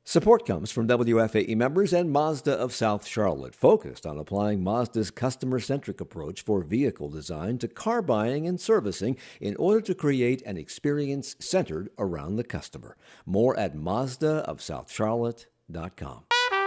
Support comes from WFAE members and Mazda of South Charlotte, focused on applying Mazda's customer-centric approach for vehicle design to car buying and servicing in order to create an experience centered around the customer. More at MazdaofSouthCharlotte.com.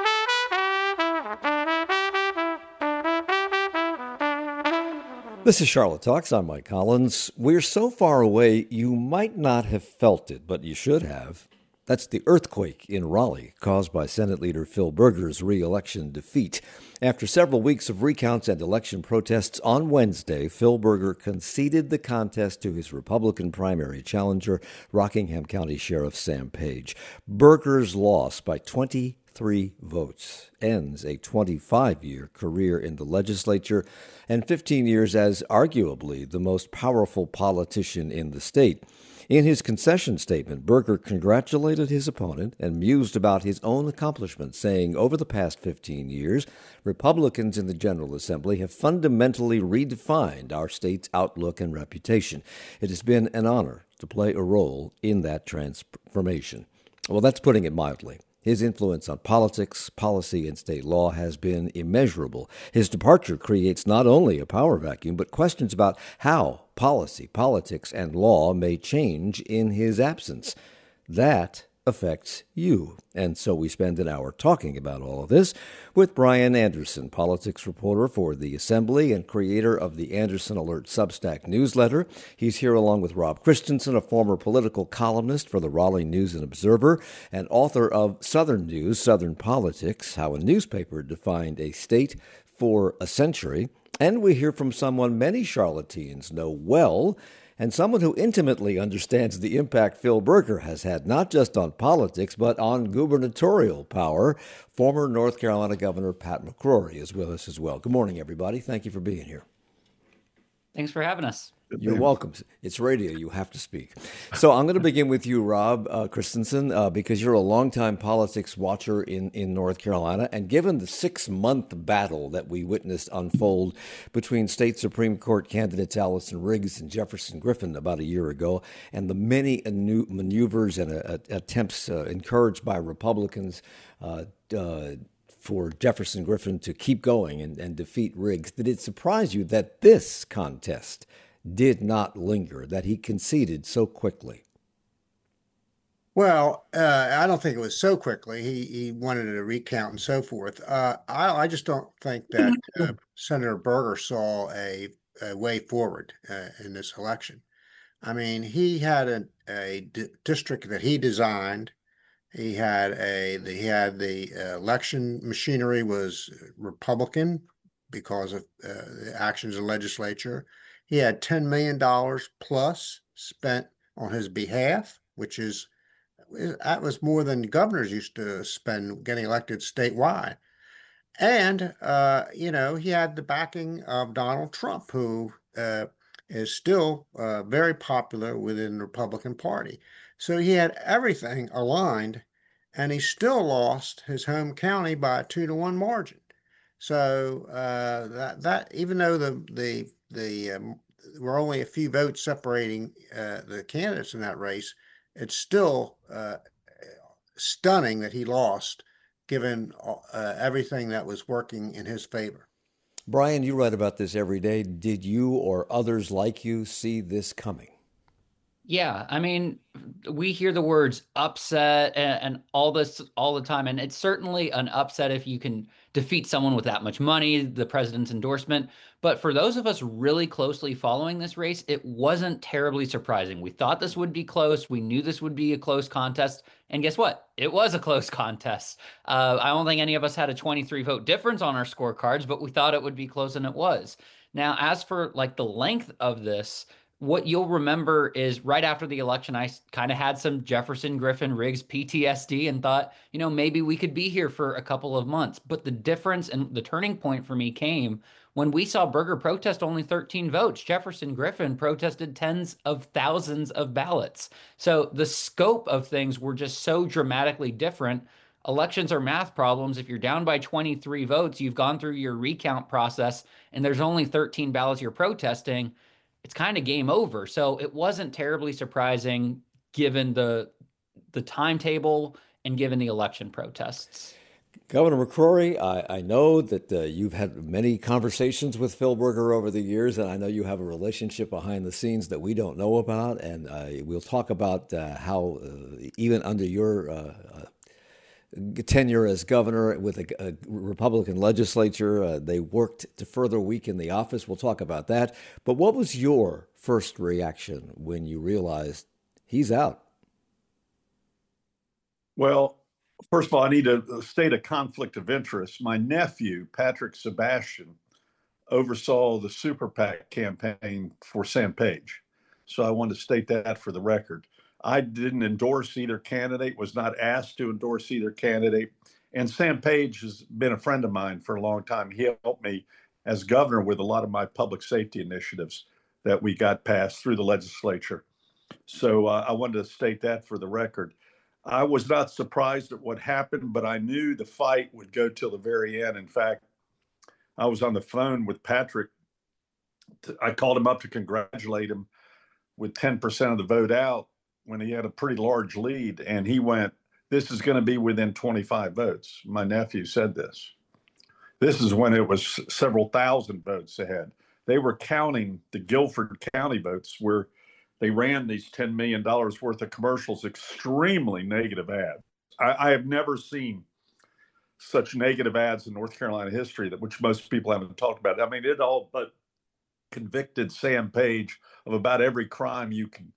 This is Charlotte Talks. I'm Mike Collins. We're so far away you might not have felt it, but you should have. That's the earthquake in Raleigh caused by Senate Leader Phil Berger's re-election defeat. After several weeks of recounts and election protests, on Wednesday, Phil Berger conceded the contest to his Republican primary challenger, Rockingham County Sheriff Sam Page. Berger's loss by 23 votes ends a 25-year career in the legislature and 15 years as arguably the most powerful politician in the state. In his concession statement, Berger congratulated his opponent and mused about his own accomplishments, saying, over the past 15 years, Republicans in the General Assembly have fundamentally redefined our state's outlook and reputation. It has been an honor to play a role in that transformation. Well, that's putting it mildly. His influence on politics, policy, and state law has been immeasurable. His departure creates not only a power vacuum, but questions about how policy, politics, and law may change in his absence. That affects you. And so we spend an hour talking about all of this with Brian Anderson, politics reporter for the Assembly and creator of the Anderson Alert Substack newsletter. He's here along with Rob Christensen, a former political columnist for the Raleigh News and Observer and author of Southern News, Southern Politics, How a Newspaper Defined a State for a Century. And we hear from someone many Charlotteans know well, and someone who intimately understands the impact Phil Berger has had, not just on politics, but on gubernatorial power. Former North Carolina Governor Pat McCrory is with us as well. Good morning, everybody. Thank you for being here. Thanks for having us. You're welcome. It's radio. You have to speak. So I'm going to begin with you, Rob Christensen, because you're a longtime politics watcher in North Carolina. And given the 6-month battle that we witnessed unfold between state Supreme Court candidates Allison Riggs and Jefferson Griffin about a year ago, and the many maneuvers and attempts encouraged by Republicans for Jefferson Griffin to keep going and defeat Riggs, did it surprise you that this contest did not linger, that he conceded so quickly? Well, I don't think it was so quickly. He wanted a recount and so forth. I just don't think that Senator Berger saw a way forward in this election. I mean, he had a district that he designed. He had the election machinery was Republican because of the actions of the legislature. He had $10 million plus spent on his behalf, that was more than governors used to spend getting elected statewide. And, he had the backing of Donald Trump, who is still very popular within the Republican Party. So he had everything aligned, and he still lost his home county by a 2-1 margin. So that even though the were only a few votes separating the candidates in that race, it's still stunning that he lost, given everything that was working in his favor. Brian, you write about this every day. Did you or others like you see this coming? Yeah, I mean, we hear the words upset and all this all the time, and it's certainly an upset if you can defeat someone with that much money, the president's endorsement. But for those of us really closely following this race, it wasn't terribly surprising. We thought this would be close. We knew this would be a close contest. And guess what? It was a close contest. I don't think any of us had a 23-vote difference on our scorecards, but we thought it would be close, and it was. Now, as for like the length of this, what you'll remember is right after the election, I kind of had some Jefferson Griffin Riggs PTSD and thought, maybe we could be here for a couple of months. But the difference and the turning point for me came when we saw Berger protest only 13 votes. Jefferson Griffin protested tens of thousands of ballots. So the scope of things were just so dramatically different. Elections are math problems. If you're down by 23 votes, you've gone through your recount process, and there's only 13 ballots you're protesting, it's kind of game over. So it wasn't terribly surprising given the timetable and given the election protests. Governor McCrory, I know that you've had many conversations with Phil Berger over the years, and I know you have a relationship behind the scenes that we don't know about. And we'll talk about how, even under your tenure as governor with a Republican legislature, they worked to further weaken the office. We'll talk about that. But what was your first reaction when you realized he's out? Well, first of all, I need to state a conflict of interest. My nephew, Patrick Sebastian, oversaw the Super PAC campaign for Sam Page. So I want to state that for the record. I didn't endorse either candidate, was not asked to endorse either candidate. And Sam Page has been a friend of mine for a long time. He helped me as governor with a lot of my public safety initiatives that we got passed through the legislature. So I wanted to state that for the record. I was not surprised at what happened, but I knew the fight would go till the very end. In fact, I was on the phone with Patrick. I called him up to congratulate him with 10% of the vote out when he had a pretty large lead. And he went, "This is going to be within 25 votes." My nephew said this. This is when it was several thousand votes ahead. They were counting the Guilford County votes where they ran these $10 million worth of commercials, extremely negative ads. I have never seen such negative ads in North Carolina history, that which most people haven't talked about. I mean, it all but convicted Sam Page of about every crime you can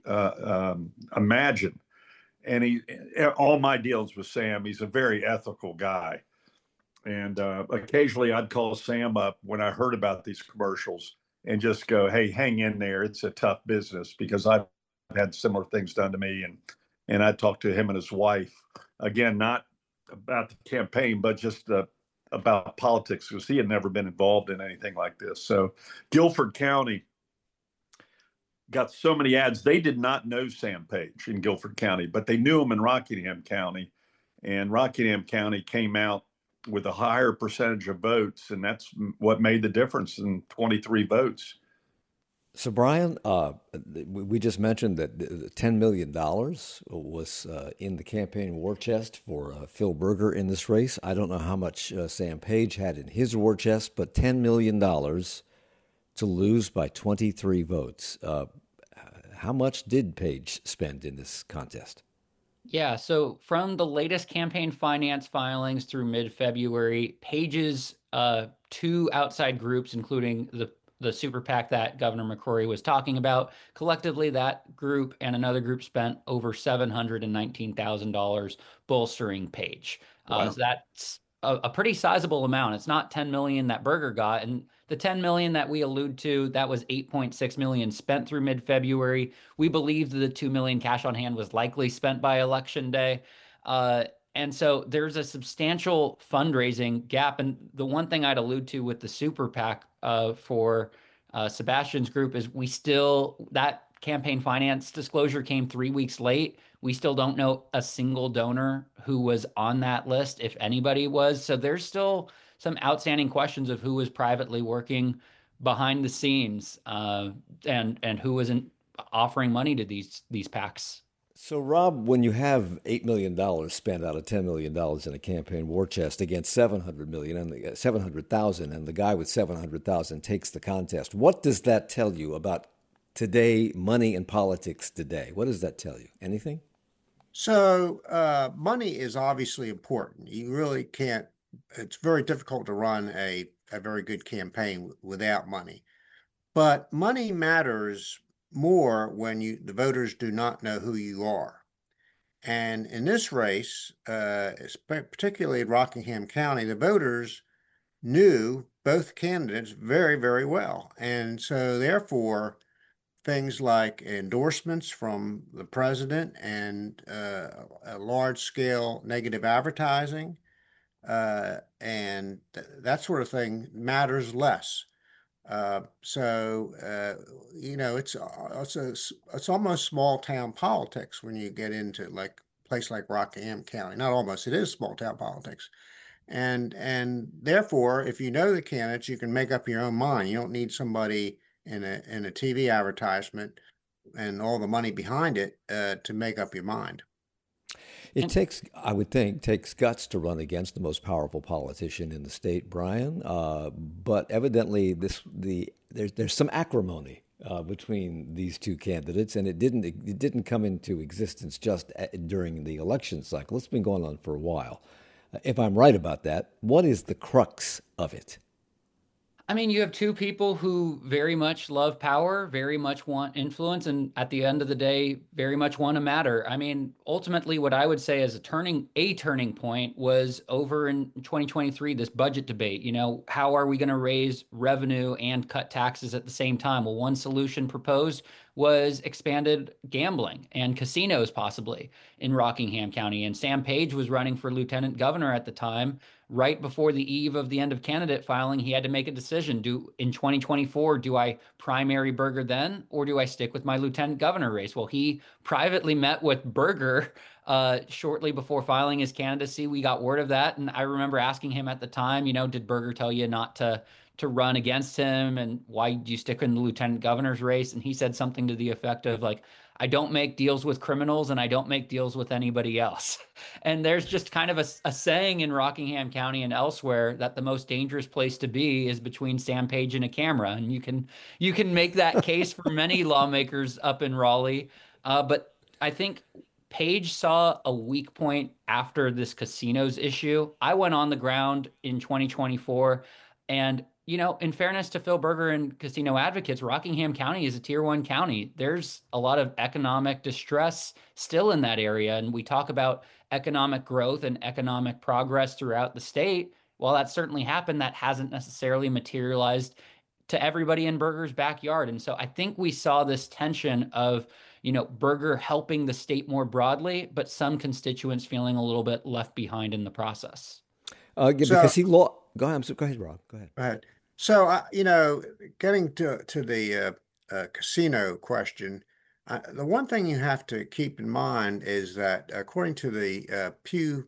imagine. And all my deals with Sam, he's a very ethical guy. And occasionally I'd call Sam up when I heard about these commercials and just go, "Hey, hang in there. It's a tough business," because I've had similar things done to me. And I talked to him and his wife, again, not about the campaign, but just about politics, because he had never been involved in anything like this. So Guilford County got so many ads. They did not know Sam Page in Guilford County, but they knew him in Rockingham County. And Rockingham County came out with a higher percentage of votes, and that's what made the difference in 23 votes. So, Brian, we just mentioned that $10 million was in the campaign war chest for Phil Berger in this race. I don't know how much Sam Page had in his war chest, but $10 million to lose by 23 votes. How much did Page spend in this contest? Yeah, so from the latest campaign finance filings through mid-February, Page's two outside groups, including the super PAC that Governor McCrory was talking about, collectively that group and another group spent over $719,000 bolstering Page. Wow. So that's a pretty sizable amount. It's not 10 million that Berger got, and the 10 million that we allude to, that was 8.6 million spent through mid-February. We believe that the 2 million cash on hand was likely spent by election day. And so there's a substantial fundraising gap. And the one thing I'd allude to with the super PAC for Sebastian's group is that campaign finance disclosure came 3 weeks late. We still don't know a single donor who was on that list, if anybody was. So there's still some outstanding questions of who was privately working behind the scenes and who wasn't offering money to these PACs. So, Rob, when you have $8 million spent out of $10 million in a campaign war chest against 700,000, and the guy with 700,000 takes the contest, what does that tell you about today, money and politics today? What does that tell you? Anything? So money is obviously important. You really can't, it's very difficult to run a very good campaign without money. But money matters more when the voters do not know who you are. And in this race, particularly in Rockingham County, the voters knew both candidates very, very well. And so therefore, things like endorsements from the president and a large scale negative advertising and that sort of thing matters less. It's almost small town politics when you get into like a place like Rockingham County. Not almost, it is small town politics. And therefore, if you know the candidates, you can make up your own mind. You don't need somebody in a TV advertisement and all the money behind it to make up your mind. It takes, I would think, takes guts to run against the most powerful politician in the state, Brian. But evidently, there's some acrimony between these two candidates, and it didn't come into existence just during the election cycle. It's been going on for a while. If I'm right about that, what is the crux of it? I mean, you have two people who very much love power, very much want influence, and at the end of the day, very much want to matter. I mean, ultimately, what I would say as a turning point was over in 2023, this budget debate. You know, how are we going to raise revenue and cut taxes at the same time? Well, one solution proposed was expanded gambling and casinos possibly in Rockingham County. And Sam Page was running for lieutenant governor at the time. Right before the eve of the end of candidate filing, he had to make a decision. In 2024, do I primary Berger then, or do I stick with my lieutenant governor race? Well, he privately met with Berger shortly before filing his candidacy. We got word of that, and I remember asking him at the time, did Berger tell you not to run against him, and why do you stick in the lieutenant governor's race? And he said something to the effect of like, I don't make deals with criminals and I don't make deals with anybody else. And there's just kind of a saying in Rockingham County and elsewhere that the most dangerous place to be is between Sam Page and a camera. And you can make that case for many lawmakers up in Raleigh. But I think Page saw a weak point after this casinos issue. I went on the ground in 2024, and in fairness to Phil Berger and casino advocates, Rockingham County is a tier 1 county. There's a lot of economic distress still in that area. And we talk about economic growth and economic progress throughout the state. While that certainly happened, that hasn't necessarily materialized to everybody in Berger's backyard. And so I think we saw this tension of, Berger helping the state more broadly, but some constituents feeling a little bit left behind in the process. Because he law. Go ahead, Rob. Go ahead. Right. So, getting to the casino question, the one thing you have to keep in mind is that according to the Pew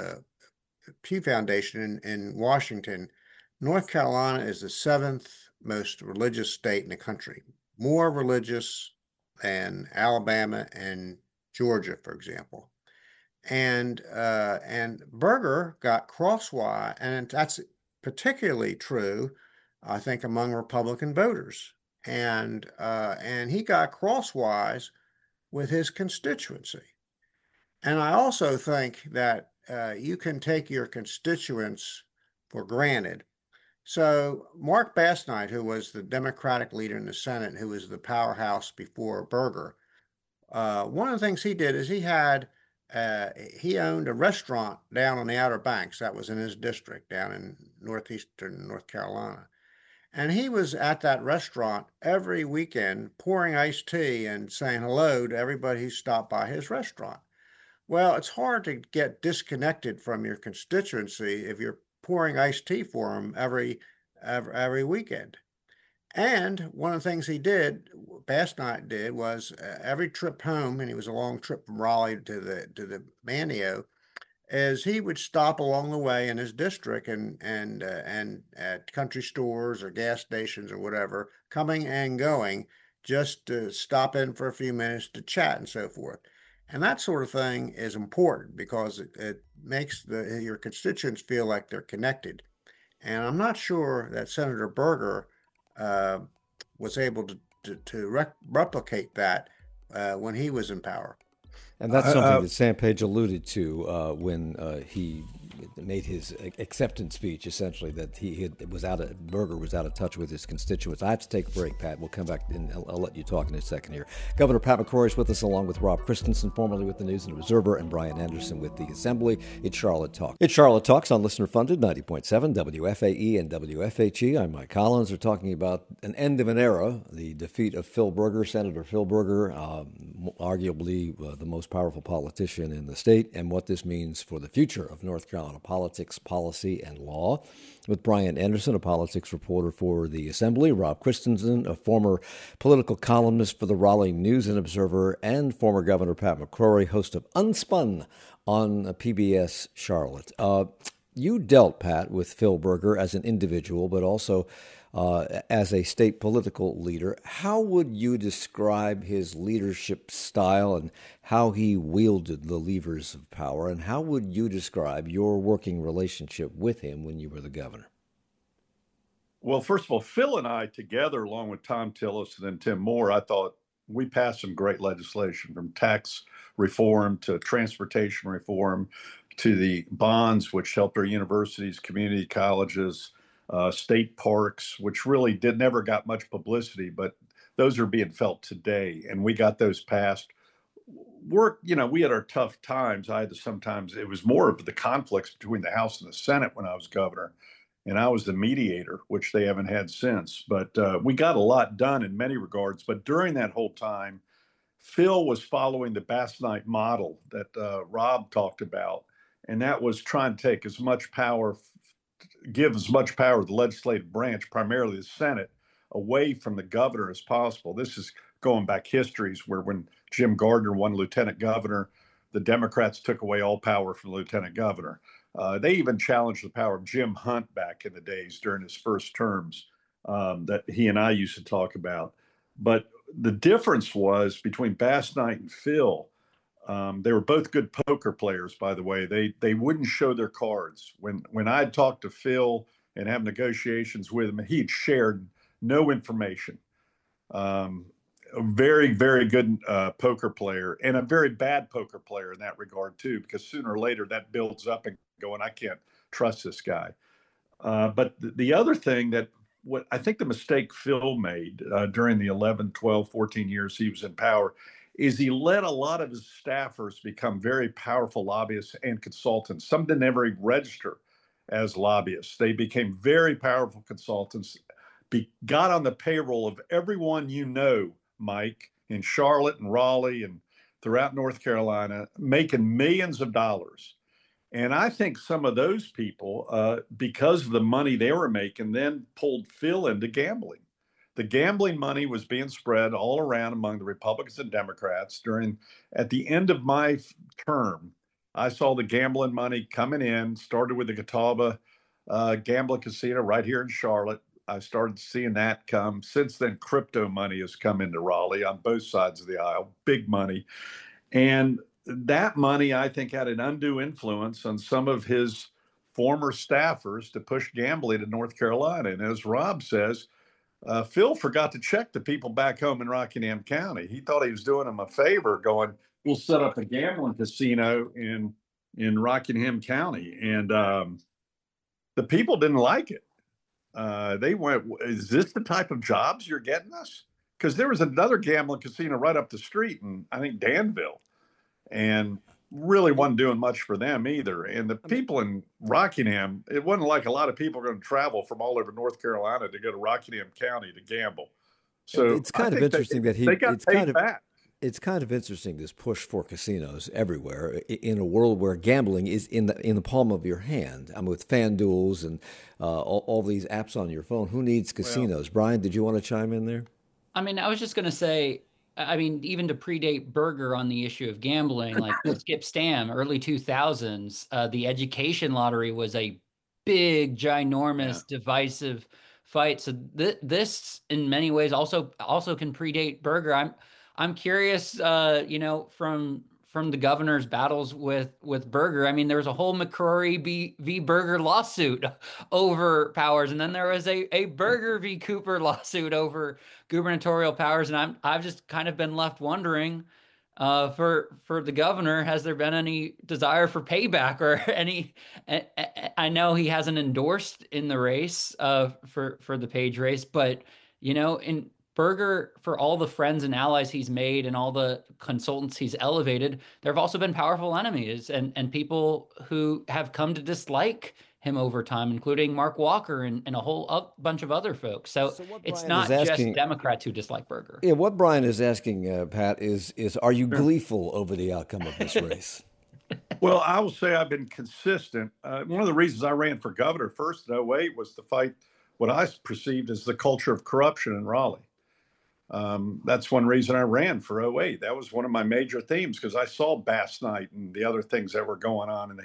Foundation in Washington, North Carolina is the 7th most religious state in the country, more religious than Alabama and Georgia, for example. And Berger got crosswise, and that's particularly true, I think, among Republican voters. And he got crosswise with his constituency. And I also think that you can take your constituents for granted. So Mark Basnight, who was the Democratic leader in the Senate, who was the powerhouse before Berger, one of the things he did is he owned a restaurant down on the Outer Banks. That was in his district down in northeastern North Carolina. And he was at that restaurant every weekend pouring iced tea and saying hello to everybody who stopped by his restaurant. Well, it's hard to get disconnected from your constituency if you're pouring iced tea for them every weekend. And one of the things Basnight did, was every trip home, and it was a long trip from Raleigh to the Manteo, is he would stop along the way in his district and at country stores or gas stations or whatever, coming and going, just to stop in for a few minutes to chat and so forth. And that sort of thing is important because it makes your constituents feel like they're connected. And I'm not sure that Senator Berger was able to replicate that when he was in power. And that's something that Sam Page alluded to when he made his acceptance speech, essentially, that Berger was out of touch with his constituents. I have to take a break, Pat. We'll come back and I'll let you talk in a second here. Governor Pat McCrory is with us, along with Rob Christensen, formerly with the News and Observer, and Brian Anderson with the Assembly. It's Charlotte Talks. It's Charlotte Talks on listener-funded 90.7 WFAE and WFHE. I'm Mike Collins. We're talking about an end of an era, the defeat of Phil Berger, Senator Phil Berger, arguably the most powerful politician in the state, and what this means for the future of North Carolina politics, policy, and law. With Brian Anderson, a politics reporter for the Assembly, Rob Christensen, a former political columnist for the Raleigh News and Observer, and former Governor Pat McCrory, host of Unspun on PBS Charlotte. You dealt, Pat, with Phil Berger as an individual, but also as a state political leader. How would you describe his leadership style and how he wielded the levers of power? And how would you describe your working relationship with him when you were the governor? Well, first of all, Phil and I together, along with Tom Tillis and then Tim Moore, I thought we passed some great legislation, from tax reform to transportation reform to the bonds, which helped our universities, community colleges, state parks, which really never got much publicity, but those are being felt today. And we got those passed. We had our tough times. Sometimes it was more of the conflicts between the House and the Senate when I was governor. And I was the mediator, which they haven't had since. But we got a lot done in many regards. But during that whole time, Phil was following the Bass Knight model that Rob talked about. And that was trying to take as much power, give as much power to the legislative branch, primarily the Senate, away from the governor as possible. This is going back histories where when Jim Gardner won lieutenant governor, the Democrats took away all power from the lieutenant governor. They even challenged the power of Jim Hunt back in the days during his first terms that he and I used to talk about. But the difference was between Bass Knight and Phil. They were both good poker players, by the way. They wouldn't show their cards. When I'd talk to Phil and have negotiations with him, he'd shared no information. A very, very good poker player, and a very bad poker player in that regard too, because sooner or later that builds up and going, I can't trust this guy. But the other thing what I think the mistake Phil made during the 11, 12, 14 years he was in power is he let a lot of his staffers become very powerful lobbyists and consultants. Some didn't ever register as lobbyists. They became very powerful consultants, got on the payroll of everyone Mike, in Charlotte and Raleigh and throughout North Carolina, making millions of dollars. And I think some of those people, because of the money they were making, then pulled Phil into gambling. The gambling money was being spread all around among the Republicans and Democrats. At the end of my term, I saw the gambling money coming in, started with the Catawba gambling casino right here in Charlotte. I started seeing that come. Since then, crypto money has come into Raleigh on both sides of the aisle, big money. And that money, I think, had an undue influence on some of his former staffers to push gambling in North Carolina. And as Rob says, Phil forgot to check the people back home in Rockingham County. He thought he was doing them a favor going, we'll set up a gambling casino in Rockingham County. And the people didn't like it. They went, is this the type of jobs you're getting us? Because there was another gambling casino right up the street in, I think, Danville, and really wasn't doing much for them either. And the people in Rockingham, it wasn't like a lot of people were going to travel from all over North Carolina to go to Rockingham County to gamble. So it's kind of interesting that they got paid back. It's kind of interesting, this push for casinos everywhere in a world where gambling is in the palm of your hand. I mean, with FanDuels and all these apps on your phone, who needs casinos? Well, Brian, did you want to chime in there? I mean, I was just going to say, I mean, even to predate Berger on the issue of gambling, like Skip Stam, early 2000s, the education lottery was a big, ginormous, divisive fight. So this, in many ways, also can predate Berger. I'm curious, from the governor's battles with Berger. I mean, there was a whole McCrory v. Berger lawsuit over powers, and then there was a Berger v. Cooper lawsuit over gubernatorial powers. And I've just kind of been left wondering, for the governor, has there been any desire for payback or any? I know he hasn't endorsed in the race for the Page race, but in Berger, for all the friends and allies he's made and all the consultants he's elevated, there have also been powerful enemies and people who have come to dislike him over time, including Mark Walker and a whole bunch of other folks. So it's not just Democrats who dislike Berger. Yeah, what Brian is asking, Pat, is are you gleeful over the outcome of this race? Well, I will say I've been consistent. One of the reasons I ran for governor first in 2008 was to fight what I perceived as the culture of corruption in Raleigh. That's one reason I ran for 2008. That was one of my major themes, because I saw Bass Knight and the other things that were going on, and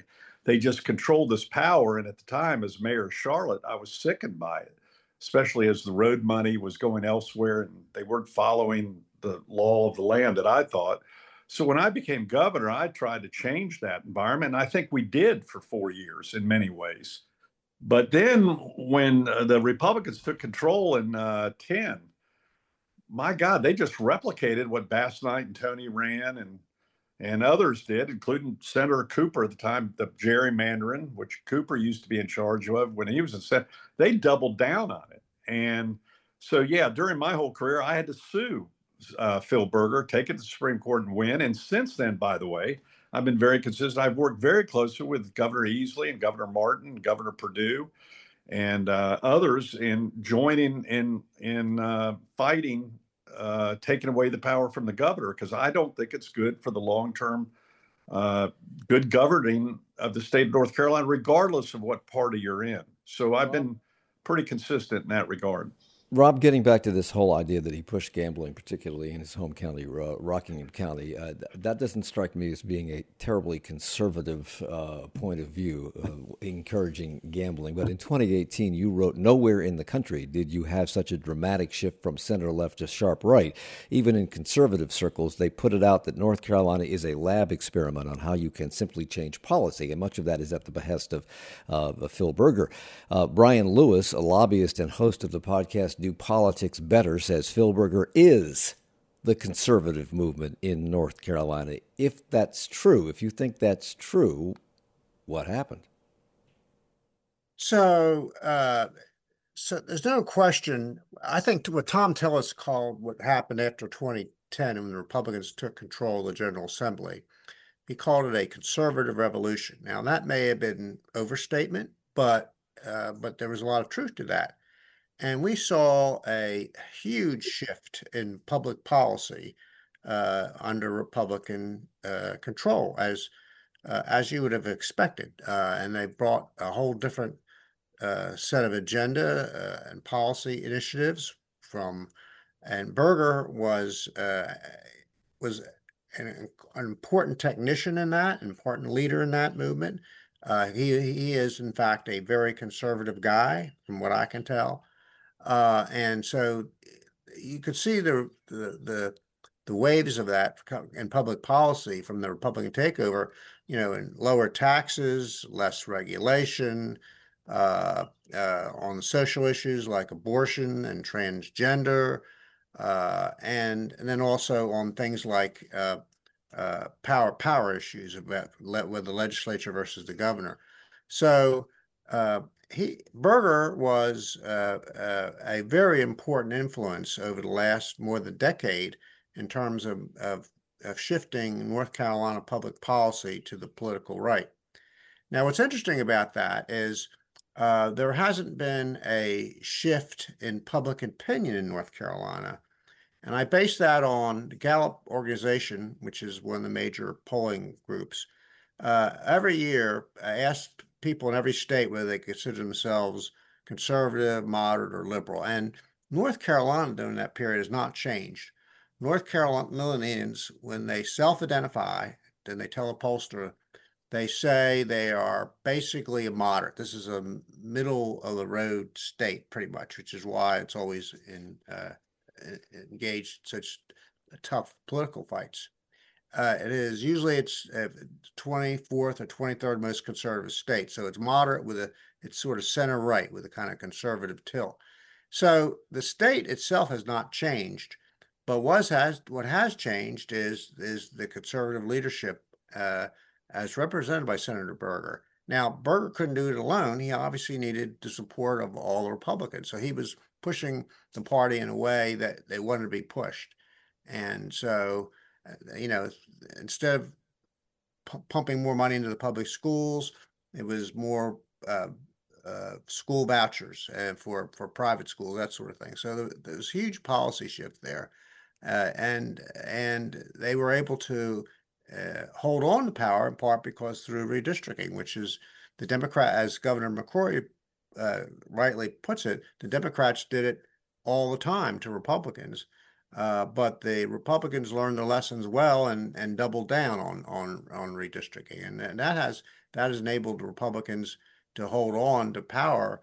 they just controlled this power. And at the time, as mayor of Charlotte, I was sickened by it, especially as the road money was going elsewhere and they weren't following the law of the land that I thought. So when I became governor, I tried to change that environment. And I think we did for 4 years in many ways. But then when the Republicans took control in 10, my God, they just replicated what Bass Knight and Tony Rand and others did, including Senator Cooper at the time, the gerrymandering, which Cooper used to be in charge of when he was in Senate. They doubled down on it. And so, yeah, during my whole career, I had to sue Phil Berger, take it to the Supreme Court and win. And since then, by the way, I've been very consistent. I've worked very closely with Governor Easley and Governor Martin, and Governor Perdue, and others in joining in fighting taking away the power from the governor, because I don't think it's good for the long-term good governing of the state of North Carolina, regardless of what party you're in. So I've been pretty consistent in that regard. Rob, getting back to this whole idea that he pushed gambling, particularly in his home county, Rockingham County, that doesn't strike me as being a terribly conservative point of view, encouraging gambling. But in 2018, you wrote, "Nowhere in the country did you have such a dramatic shift from center left to sharp right. Even in conservative circles, they put it out that North Carolina is a lab experiment on how you can simply change policy." And much of that is at the behest of Phil Berger. Brian Lewis, a lobbyist and host of the podcast Do Politics Better, says Phil Berger is the conservative movement in North Carolina. If that's true, if you think that's true, what happened? So there's no question. I think what Tom Tillis called what happened after 2010 when the Republicans took control of the General Assembly, he called it a conservative revolution. Now, that may have been overstatement, but there was a lot of truth to that. And we saw a huge shift in public policy under Republican control, as you would have expected. And they brought a whole different set of agenda and policy initiatives and Berger was an important technician in that, an important leader in that movement. He is, in fact, a very conservative guy, from what I can tell. And so you could see the waves of that in public policy from the Republican takeover, in lower taxes, less regulation, on social issues like abortion and transgender, and then also on things like power issues with the legislature versus the governor. So Berger was a very important influence over the last more than a decade in terms of shifting North Carolina public policy to the political right. Now, what's interesting about that is there hasn't been a shift in public opinion in North Carolina. And I base that on the Gallup organization, which is one of the major polling groups. Every year, I ask people in every state whether they consider themselves conservative, moderate, or liberal. And North Carolina during that period has not changed. North Carolinians, when they self-identify, then they tell a pollster, they say they are basically a moderate. This is a middle-of-the-road state, pretty much, which is why it's always engaged in such tough political fights. It's 24th or 23rd most conservative state. So it's moderate it's sort of center right with a kind of conservative tilt. So the state itself has not changed, but what has changed is the conservative leadership as represented by Senator Berger. Now, Berger couldn't do it alone. He obviously needed the support of all the Republicans. So he was pushing the party in a way that they wanted to be pushed. And so, instead of pumping more money into the public schools, it was more school vouchers for private schools, that sort of thing. So there was a huge policy shift there. And they were able to hold on to power in part because through redistricting, which is the Democrat, as Governor McCrory rightly puts it, the Democrats did it all the time to Republicans, but the Republicans learned their lessons well and doubled down on redistricting, and that that has enabled Republicans to hold on to power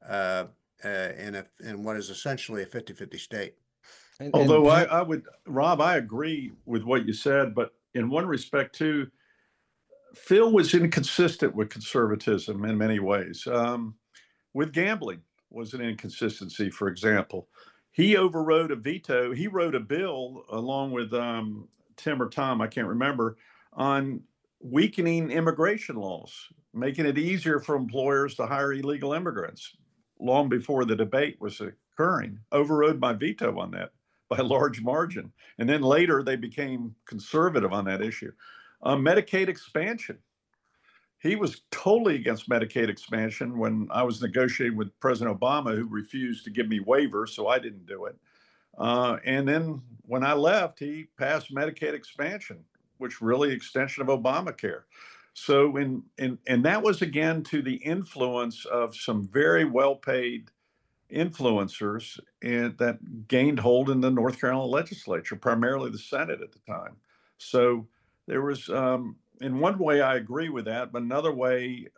in what is essentially a 50-50 state. Although I would, Rob, I agree with what you said, but in one respect too, Phil was inconsistent with conservatism in many ways. With gambling was an inconsistency, for example. He overrode a veto. He wrote a bill along with Tim or Tom, I can't remember, on weakening immigration laws, making it easier for employers to hire illegal immigrants long before the debate was occurring. Overrode my veto on that by a large margin. And then later they became conservative on that issue. Medicaid expansion. He was totally against Medicaid expansion when I was negotiating with President Obama, who refused to give me waivers, so I didn't do it. And then when I left, he passed Medicaid expansion, which really extension of Obamacare. So and that was again to the influence of some very well-paid influencers that gained hold in the North Carolina legislature, primarily the Senate at the time. So there was, in one way, I agree with that, but another way,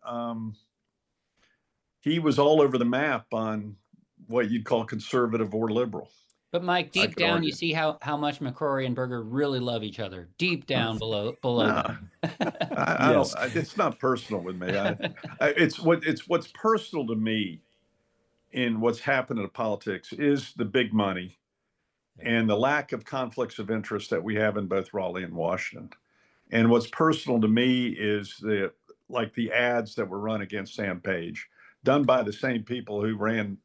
he was all over the map on what you'd call conservative or liberal. But Mike, deep down, you see how much McCrory and Berger really love each other. Deep down below. I don't. It's not personal with me. It's what's personal to me in what's happened in politics is the big money and the lack of conflicts of interest that we have in both Raleigh and Washington. And what's personal to me is the ads that were run against Sam Page, done by the same people who ran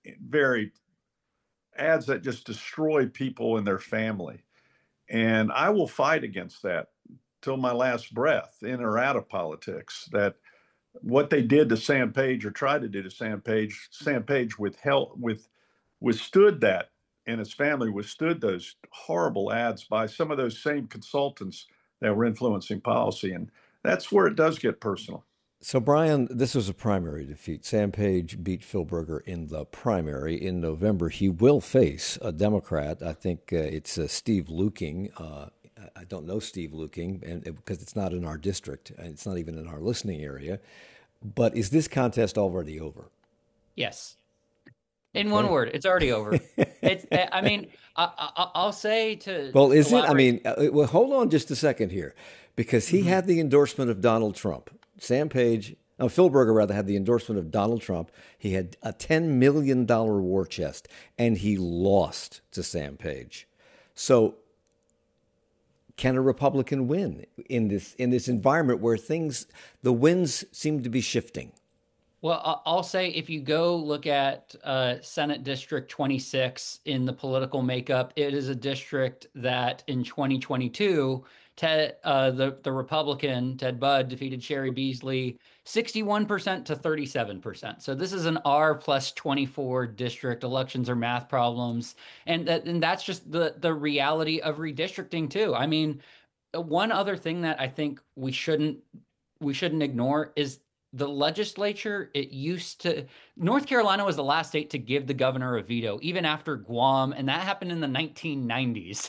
ads that just destroy people and their family. And I will fight against that till my last breath, in or out of politics, that what they did to Sam Page or tried to do to Sam Page withstood that, and his family withstood those horrible ads by some of those same consultants that were influencing policy. And that's where it does get personal. So, Brian, this was a primary defeat. Sam Page beat Phil Berger in the primary in November. He will face a Democrat. I think it's Steve Luking. I don't know Steve Luking because it's not in our district. It's not even in our listening area. But is this contest already over? Yes. In one word, it's already over. It's. I mean, I'll say to. Well, is it? I mean, well, hold on just a second here, because he had the endorsement of Donald Trump. Phil Berger rather had the endorsement of Donald Trump. He had a $10 million war chest, and he lost to Sam Page. So, can a Republican win in this environment where the winds seem to be shifting? Well, I'll say if you go look at Senate District 26 in the political makeup, it is a district that in 2022, the Republican Ted Budd defeated Sherry Beasley 61% to 37%. So this is an R plus 24 district. Elections are math problems, and that's just the reality of redistricting too. I mean, one other thing that I think we shouldn't ignore is the legislature. North Carolina was the last state to give the governor a veto, even after Guam, and that happened in the 1990s.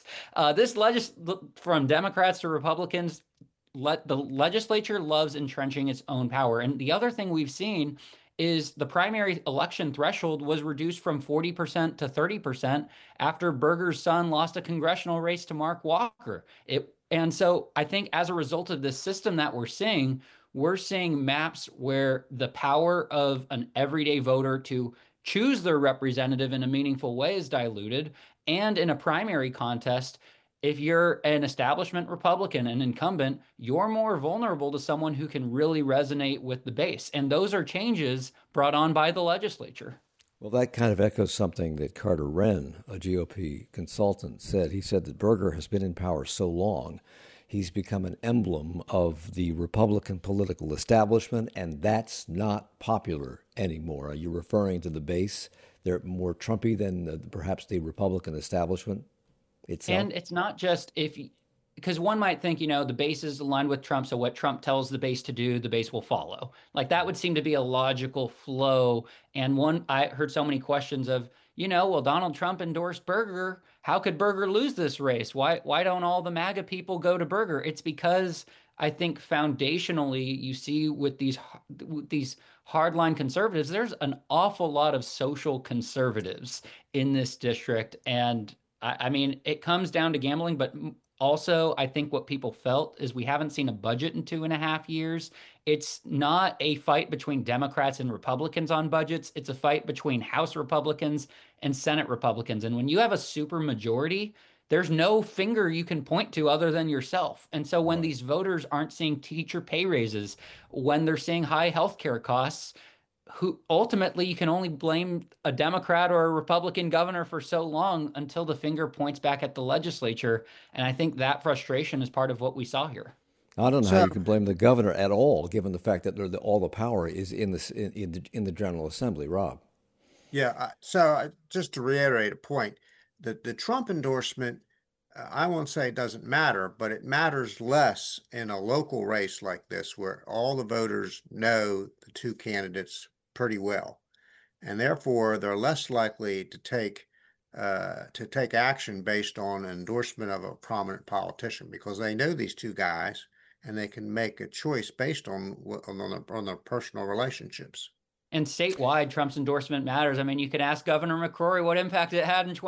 From Democrats to Republicans, the legislature loves entrenching its own power. And the other thing we've seen is the primary election threshold was reduced from 40% to 30% after Berger's son lost a congressional race to Mark Walker. And so I think as a result of this system that we're seeing maps where the power of an everyday voter to choose their representative in a meaningful way is diluted. And in a primary contest, if you're an establishment Republican, an incumbent, you're more vulnerable to someone who can really resonate with the base. And those are changes brought on by the legislature. Well, that kind of echoes something that Carter Wren, a GOP consultant, said. He said that Berger has been in power so long, he's become an emblem of the Republican political establishment, and that's not popular anymore. Are you referring to the base? They're more Trumpy than perhaps the Republican establishment itself? And it's not just because one might think, the base is aligned with Trump, so what Trump tells the base to do, the base will follow. Like that would seem to be a logical flow. And I heard so many questions of, well, Donald Trump endorsed Berger. How could Berger lose this race? Why don't all the MAGA people go to Berger? It's because I think foundationally, you see with these hardline conservatives, there's an awful lot of social conservatives in this district, and I mean, it comes down to gambling, but also I think what people felt is we haven't seen a budget in 2.5 years. It's not a fight between Democrats and Republicans on budgets. It's a fight between House Republicans and Senate Republicans. And when you have a super majority, there's no finger you can point to other than yourself. And so when Right. these voters aren't seeing teacher pay raises, when they're seeing high healthcare costs, who ultimately you can only blame a Democrat or a Republican governor for so long until the finger points back at the legislature. And I think that frustration is part of what we saw here. I don't know how So you can blame the governor at all, given the fact that all the power is in the General Assembly. Rob. yeah, just to reiterate a point, the Trump endorsement, I won't say it doesn't matter, but it matters less in a local race like this, where all the voters know the two candidates pretty well, and therefore they're less likely to take action based on endorsement of a prominent politician because they know these two guys and they can make a choice based on their personal relationships. And statewide, Trump's endorsement matters. I mean, you could ask Governor McCrory what impact it had in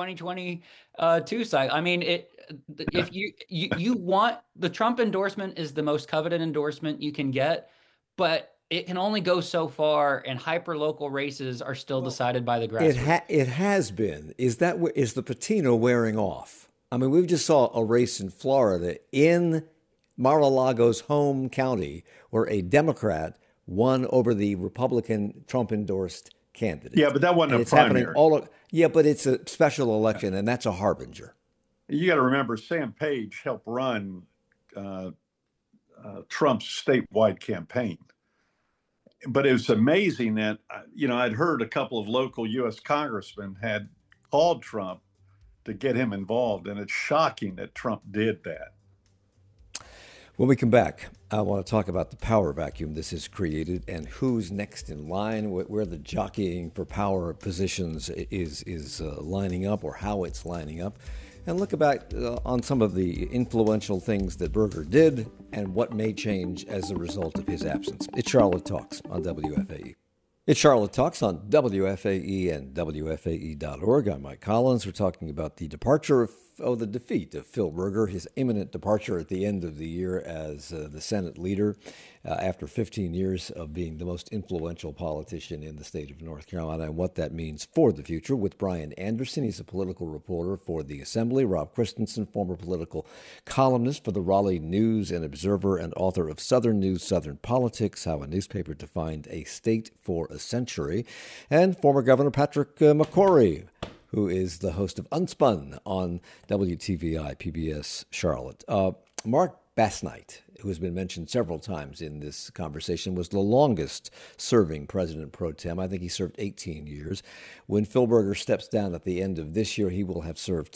2022 cycle. I mean, if you want the Trump endorsement is the most coveted endorsement you can get, but it can only go so far, and hyper local races are still Well, decided by the grassroots. it has been. Is the patina wearing off? I mean, we just saw a race in Florida in Mar-a-Lago's home county where a Democrat won over the Republican Trump endorsed candidate. Yeah, but that wasn't And a it's happening primary. yeah, but it's a special election, and that's a harbinger. You got to remember, Sam Page helped run uh, Trump's statewide campaign. But it was amazing that, I'd heard a couple of local U.S. congressmen had called Trump to get him involved. And it's shocking that Trump did that. When we come back, I want to talk about the power vacuum this has created and who's next in line, where the jockeying for power positions is lining up or how it's lining up, and look back on some of the influential things that Berger did and what may change as a result of his absence. It's Charlotte Talks on WFAE. It's Charlotte Talks on WFAE and WFAE.org. I'm Mike Collins. We're talking about the the defeat of Phil Berger, his imminent departure at the end of the year as the Senate leader after 15 years of being the most influential politician in the state of North Carolina, and what that means for the future with Brian Anderson. He's a political reporter for the Assembly. Rob Christensen, former political columnist for the Raleigh News and Observer and author of Southern News, Southern Politics, How a Newspaper Defined a State for a Century. And former Governor Patrick McCrory, who is the host of Unspun on WTVI PBS Charlotte. Mark Basnight, who has been mentioned several times in this conversation, was the longest serving president pro tem. I think he served 18 years. When Phil Berger steps down at the end of this year, he will have served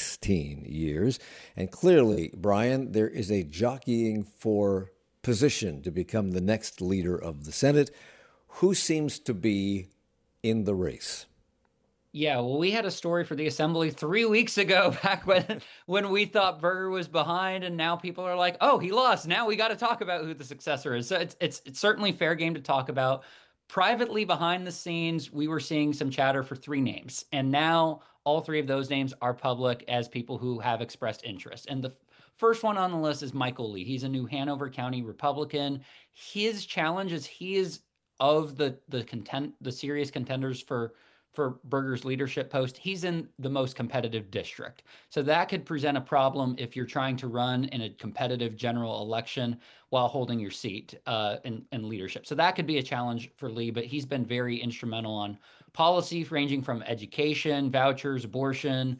16 years. And clearly, Brian, there is a jockeying for position to become the next leader of the Senate. Who seems to be in the race? Yeah, well, we had a story for the Assembly 3 weeks ago, back when we thought Berger was behind, and now people are like, "Oh, he lost. Now we got to talk about who the successor is." So it's certainly fair game to talk about. Privately, behind the scenes, we were seeing some chatter for three names, and now all three of those names are public as people who have expressed interest. And the first one on the list is Michael Lee. He's a New Hanover County Republican. His challenge is he is of the serious contenders for Berger's leadership post, he's in the most competitive district. So that could present a problem if you're trying to run in a competitive general election while holding your seat in leadership. So that could be a challenge for Lee, but he's been very instrumental on policy ranging from education, vouchers, abortion,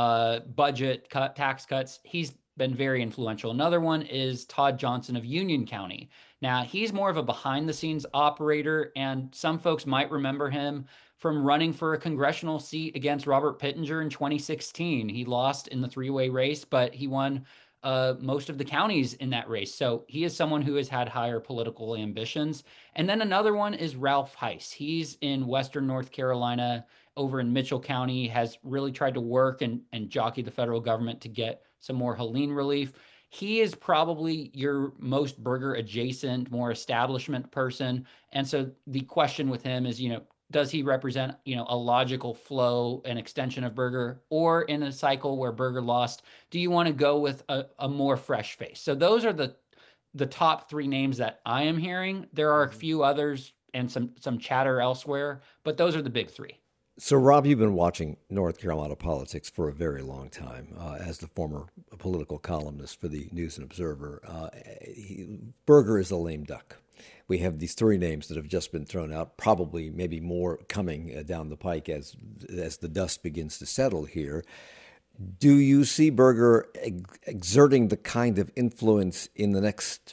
budget, tax cuts. He's been very influential. Another one is Todd Johnson of Union County. Now, he's more of a behind-the-scenes operator, and some folks might remember him from running for a congressional seat against Robert Pittenger in 2016. He lost in the three-way race, but he won most of the counties in that race. So he is someone who has had higher political ambitions. And then another one is Ralph Heiss. He's in Western North Carolina, over in Mitchell County, has really tried to work and jockey the federal government to get some more Helene relief. he is probably your most Berger adjacent, more establishment person. And so the question with him is, does he represent, a logical flow, an extension of Berger, or in a cycle where Berger lost, do you want to go with a more fresh face? So those are the top three names that I am hearing. There are a few others and some chatter elsewhere, but those are the big three. So, Rob, you've been watching North Carolina politics for a very long time as the former political columnist for the News and Observer. Berger is a lame duck. We have these three names that have just been thrown out, probably maybe more coming down the pike as the dust begins to settle here. Do you see Berger exerting the kind of influence in the next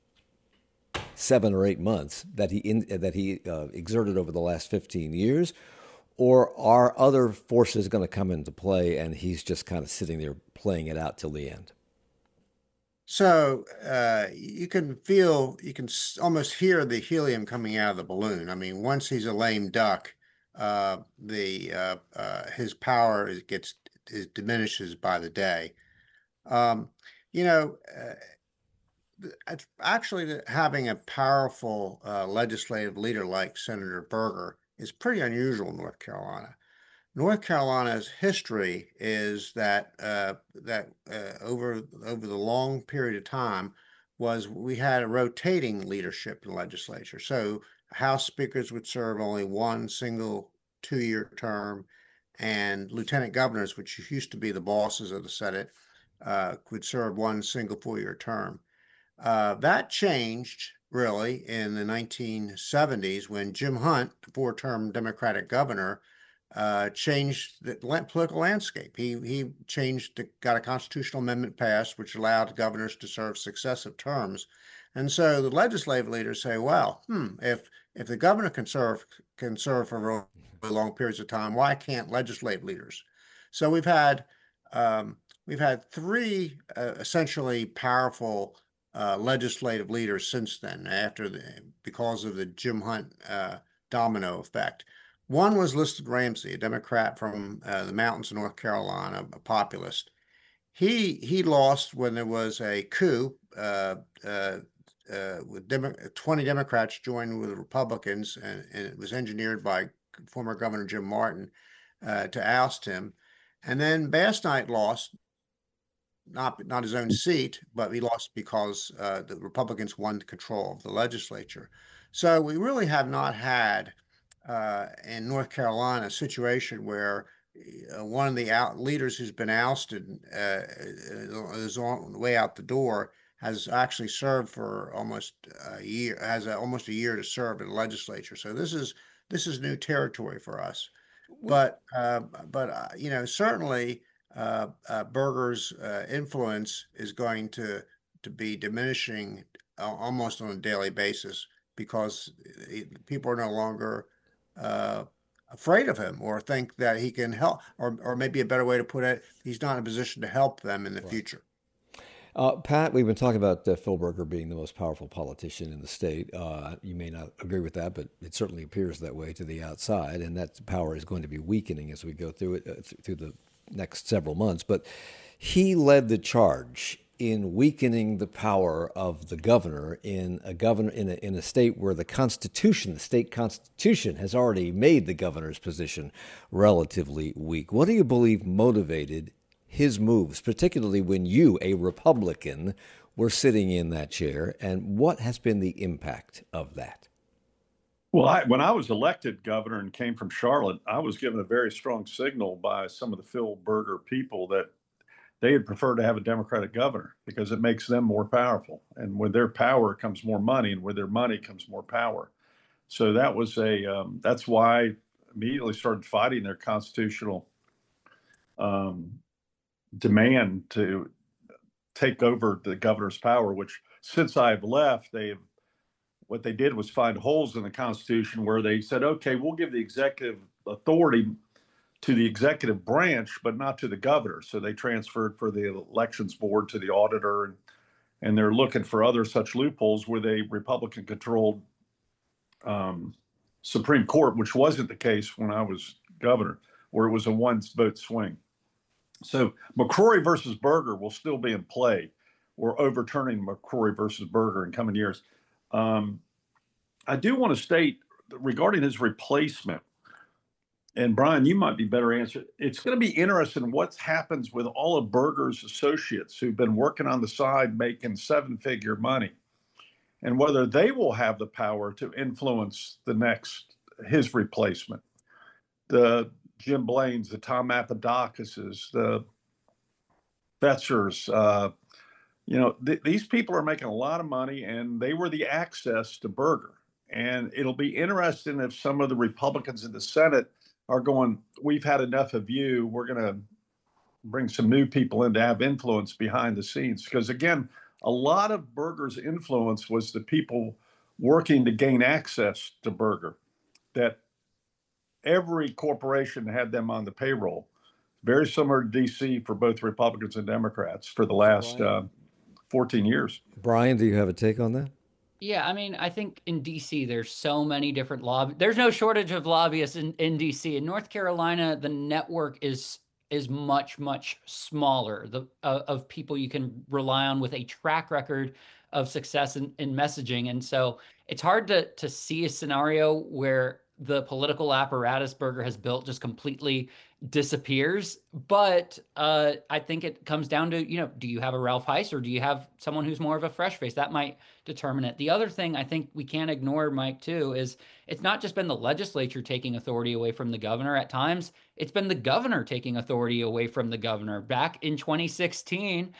7 or 8 months that he exerted over the last 15 years? Or are other forces going to come into play and he's just kind of sitting there playing it out till the end? So you can almost hear the helium coming out of the balloon. I mean, once he's a lame duck, his power diminishes by the day. You know, actually, having a powerful legislative leader like Senator Berger is pretty unusual in North Carolina. North Carolina's history is that over the long period of time we had a rotating leadership in the legislature. So House speakers would serve only one single 2-year term, and lieutenant governors, which used to be the bosses of the Senate, would serve one single 4-year term. That changed really in the 1970s when Jim Hunt, the 4-term Democratic governor, changed the political landscape. He got a constitutional amendment passed, which allowed governors to serve successive terms. And so the legislative leaders say, well, if the governor can serve for really long periods of time, why can't legislative leaders? So we've had three essentially powerful legislative leaders since then, because of the Jim Hunt domino effect. One was Liston Ramsey, a Democrat from the mountains of North Carolina, a populist. He lost when there was a coup. With 20 Democrats joined with the Republicans, and it was engineered by former Governor Jim Martin to oust him. And then Bass Knight lost, not his own seat, but he lost because the Republicans won control of the legislature. So we really have not had in North Carolina a situation where one of the leaders who's been ousted is on the way out the door has actually served for almost a year, almost a year to serve in the legislature. So this is new territory for us. But certainly Berger's influence is going to be diminishing almost on a daily basis because people are no longer afraid of him or think that he can help, or maybe a better way to put it, he's not in a position to help them in the future. Pat, we've been talking about Phil Berger being the most powerful politician in the state. You may not agree with that, but it certainly appears that way to the outside, and that power is going to be weakening as we go through it through the next several months. But he led the charge in weakening the power of the governor in a state where the state constitution has already made the governor's position relatively weak. What do you believe motivated his moves, particularly when you, a Republican, were sitting in that chair, and what has been the impact of that? Well, when I was elected governor and came from Charlotte, I was given a very strong signal by some of the Phil Berger people that they would prefer to have a Democratic governor because it makes them more powerful. And with their power comes more money, and with their money comes more power. So that was that's why I immediately started fighting their constitutional demand to take over the governor's power, which since I've left, what they did was find holes in the Constitution where they said, okay, we'll give the executive authority to the executive branch, but not to the governor. So they transferred for the elections board to the auditor, and they're looking for other such loopholes with a Republican-controlled Supreme Court, which wasn't the case when I was governor, where it was a one-vote swing. So McCrory versus Berger will still be in play. or overturning McCrory versus Berger in coming years. I do want to state regarding his replacement, and Brian, you might be better answer. It's going to be interesting what happens with all of Berger's associates who've been working on the side making seven-figure money, and whether they will have the power to influence his replacement. The Jim Blaines, the Tom Apodakises, the Fetzers, these people are making a lot of money, and they were the access to Berger. And it'll be interesting if some of the Republicans in the Senate are going, we've had enough of you. We're going to bring some new people in to have influence behind the scenes. Because again, a lot of Berger's influence was the people working to gain access to Berger, that every corporation had them on the payroll. Very similar to DC for both Republicans and Democrats for the last 14 years. Brian, do you have a take on that? Yeah, I mean, I think in DC, there's so many different there's no shortage of lobbyists in DC. In North Carolina, the network is much, much smaller of people you can rely on with a track record of success in messaging. And so it's hard to see a scenario where the political apparatus Berger has built just completely disappears. But I think it comes down to, do you have a Ralph Heiss or do you have someone who's more of a fresh face? That might determine it. The other thing I think we can't ignore, Mike, too, is it's not just been the legislature taking authority away from the governor. At times, it's been the governor taking authority away from the governor. Back in 2016,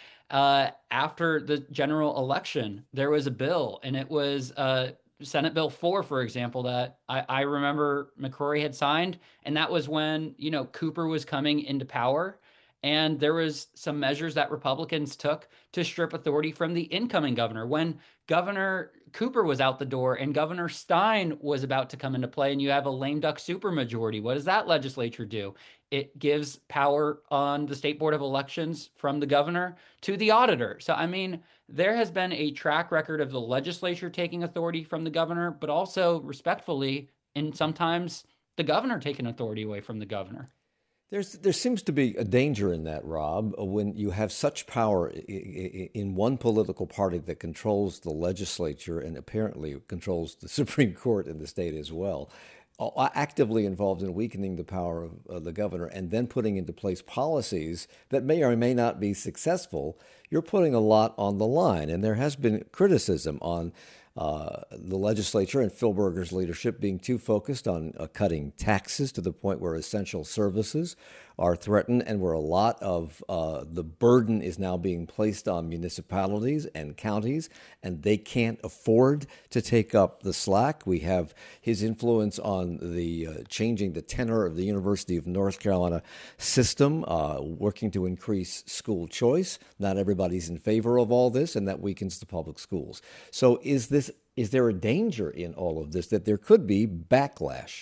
after the general election, there was a bill, and it was Senate Bill 4, for example, that I remember McCrory had signed, and that was when, Cooper was coming into power, and there was some measures that Republicans took to strip authority from the incoming governor. When Governor Cooper was out the door and Governor Stein was about to come into play, and you have a lame duck supermajority, what does that legislature do? It gives power on the State Board of Elections from the governor to the auditor. So, I mean, there has been a track record of the legislature taking authority from the governor, but also respectfully, and sometimes the governor taking authority away from the governor. There seems to be a danger in that, Rob, when you have such power in one political party that controls the legislature and apparently controls the Supreme Court in the state as well, actively involved in weakening the power of the governor and then putting into place policies that may or may not be successful. You're putting a lot on the line. And there has been criticism on the legislature and Phil Berger's leadership being too focused on cutting taxes to the point where essential services are threatened, and where a lot of the burden is now being placed on municipalities and counties, and they can't afford to take up the slack. We have his influence on the changing the tenor of the University of North Carolina system, working to increase school choice. Not everybody's in favor of all this, and that weakens the public schools. So is there a danger in all of this that there could be backlash?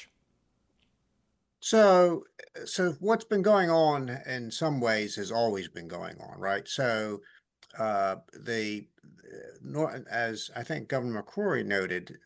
So what's been going on in some ways has always been going on, right? So as I think Governor McCrory noted,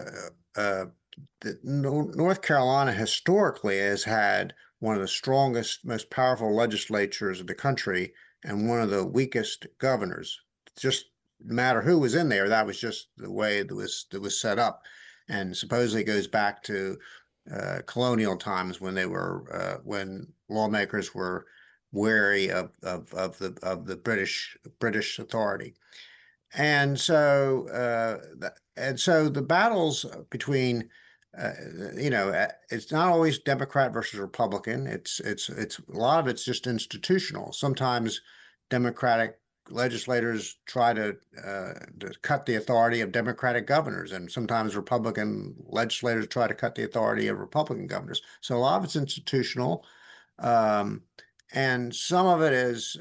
North Carolina historically has had one of the strongest, most powerful legislatures in the country and one of the weakest governors. Just no matter who was in there, that was just the way it was set up, and supposedly goes back to colonial times when when lawmakers were wary of the British authority, and so the battles between it's not always Democrat versus Republican. It's a lot of it's just institutional. Sometimes Democratic legislators try to cut the authority of Democratic governors, and sometimes Republican legislators try to cut the authority of Republican governors. So a lot of it's institutional, and some of it is,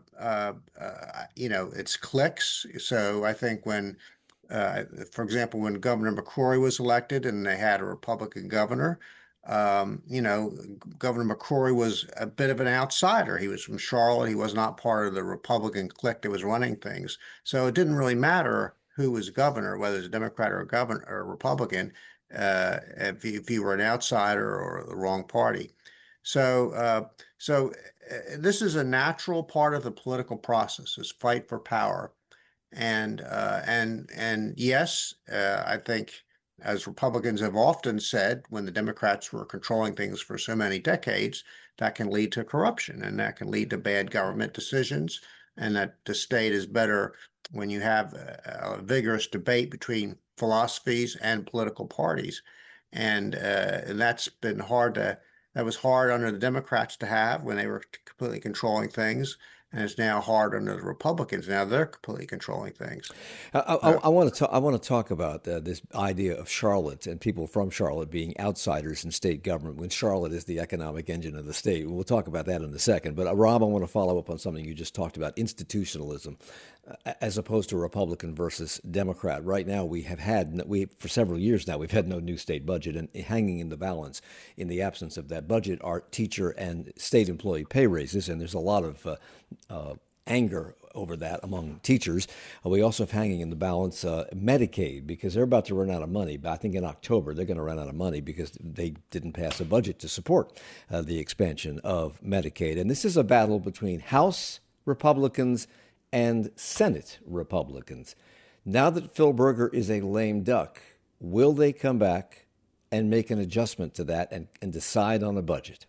it's cliques. So I think when, for example, when Governor McCrory was elected and they had a Republican governor, Governor McCrory was a bit of an outsider. He was from Charlotte. He was not part of the Republican clique that was running things. So it didn't really matter who was governor, whether it's a Democrat or a governor or a Republican, if you were an outsider or the wrong party. So this is a natural part of the political process, this fight for power. And yes, I think, as Republicans have often said, when the Democrats were controlling things for so many decades, that can lead to corruption and that can lead to bad government decisions, and that the state is better when you have a vigorous debate between philosophies and political parties. And that's been that was hard under the Democrats to have when they were completely controlling things. And it's now hard under the Republicans. Now they're completely controlling things. I want to talk about this idea of Charlotte and people from Charlotte being outsiders in state government when Charlotte is the economic engine of the state. We'll talk about that in a second. But Rob, I want to follow up on something you just talked about: institutionalism, as opposed to Republican versus Democrat. Right now, for several years now, we've had no new state budget, and hanging in the balance, in the absence of that budget, are teacher and state employee pay raises, and there's a lot of anger over that among teachers. We also have hanging in the balance Medicaid, because they're about to run out of money. But I think in October they're going to run out of money because they didn't pass a budget to support the expansion of Medicaid. And this is a battle between House Republicans and Senate Republicans. Now that Phil Berger is a lame duck, will they come back and make an adjustment to that and decide on a budget?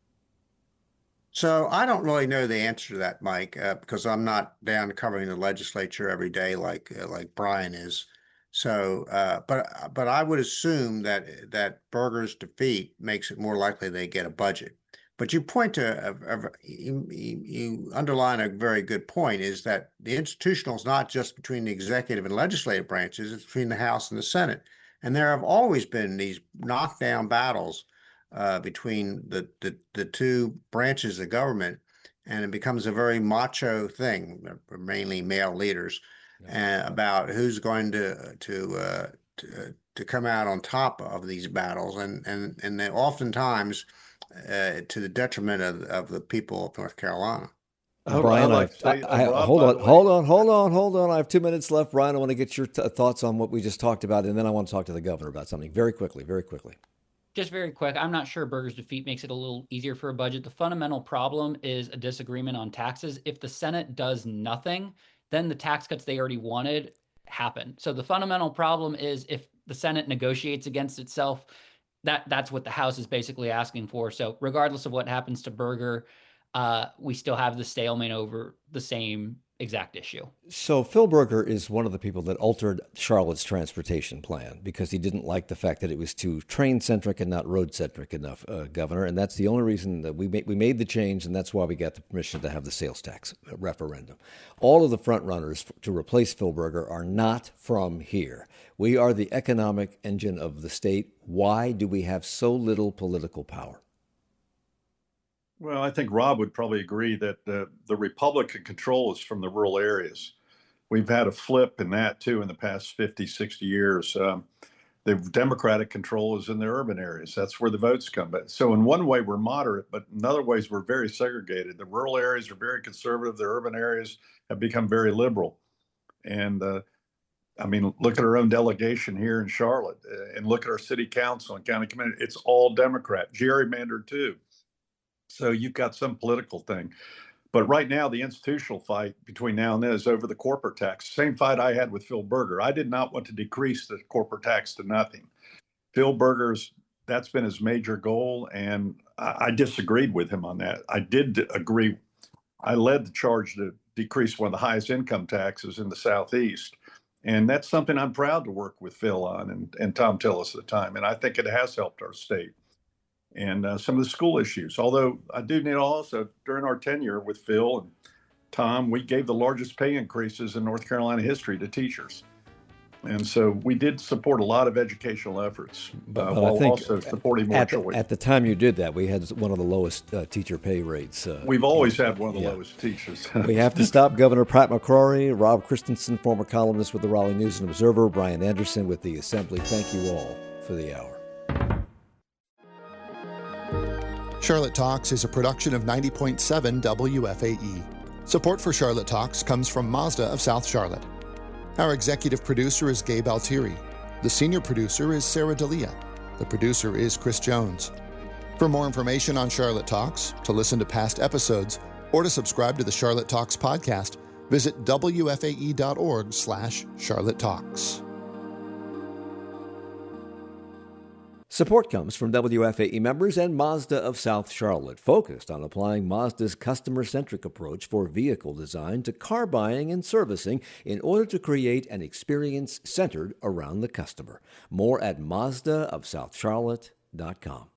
So I don't really know the answer to that, Mike, because I'm not down covering the legislature every day like Brian is. So, but I would assume that Berger's defeat makes it more likely they get a budget. But you point to you underline a very good point: is that the institutional is not just between the executive and legislative branches; it's between the House and the Senate. And there have always been these knockdown battles between the two branches of government, and it becomes a very macho thing, mainly male leaders, about who's going to come out on top of these battles, and they oftentimes to the detriment of the people of North Carolina. Brian, hold on. I have 2 minutes left. Brian, I want to get your thoughts on what we just talked about, and then I want to talk to the governor about something very quickly. Just very quick, I'm not sure Berger's defeat makes it a little easier for a budget. The fundamental problem is a disagreement on taxes. If the Senate does nothing, then the tax cuts they already wanted happen. So the fundamental problem is if the Senate negotiates against itself, that's what the House is basically asking for. So regardless of what happens to Berger, we still have the stalemate over the same exact issue. So Phil Berger is one of the people that altered Charlotte's transportation plan because he didn't like the fact that it was too train-centric and not road-centric enough, Governor. And that's the only reason that we made the change, and that's why we got the permission to have the sales tax referendum. All of the front runners to replace Phil Berger are not from here. We are the economic engine of the state. Why do we have so little political power? Well, I think Rob would probably agree that the Republican control is from the rural areas. We've had a flip in that, too, in the past 50, 60 years. The Democratic control is in the urban areas. That's where the votes come. So in one way, we're moderate, but in other ways, we're very segregated. The rural areas are very conservative. The urban areas have become very liberal. And look at our own delegation here in Charlotte and look at our city council and county committee. It's all Democrat, gerrymandered, too. So you've got some political thing. But right now, the institutional fight between now and then is over the corporate tax. Same fight I had with Phil Berger. I did not want to decrease the corporate tax to nothing. Phil Berger's, that's been his major goal, and I disagreed with him on that. I did agree. I led the charge to decrease one of the highest income taxes in the Southeast. And that's something I'm proud to work with Phil on and Tom Tillis at the time. And I think it has helped our state. And some of the school issues. Although I do need also, during our tenure with Phil and Tom, we gave the largest pay increases in North Carolina history to teachers. And so we did support a lot of educational efforts, while I think also supporting more choice. At the time you did that, we had one of the lowest teacher pay rates. We've always had one of the lowest teachers. We have to stop. Governor Pat McCrory, Rob Christensen, former columnist with the Raleigh News and Observer, Brian Anderson with the Assembly. Thank you all for the hour. Charlotte Talks is a production of 90.7 WFAE. Support for Charlotte Talks comes from Mazda of South Charlotte. Our executive producer is Gabe Altieri. The senior producer is Sarah D'Elia. The producer is Chris Jones. For more information on Charlotte Talks, to listen to past episodes, or to subscribe to the Charlotte Talks podcast, Visit WFAE.org/Charlotte Talks. Support comes from WFAE members and Mazda of South Charlotte, focused on applying Mazda's customer-centric approach for vehicle design to car buying and servicing in order to create an experience centered around the customer. More at MazdaofSouthCharlotte.com.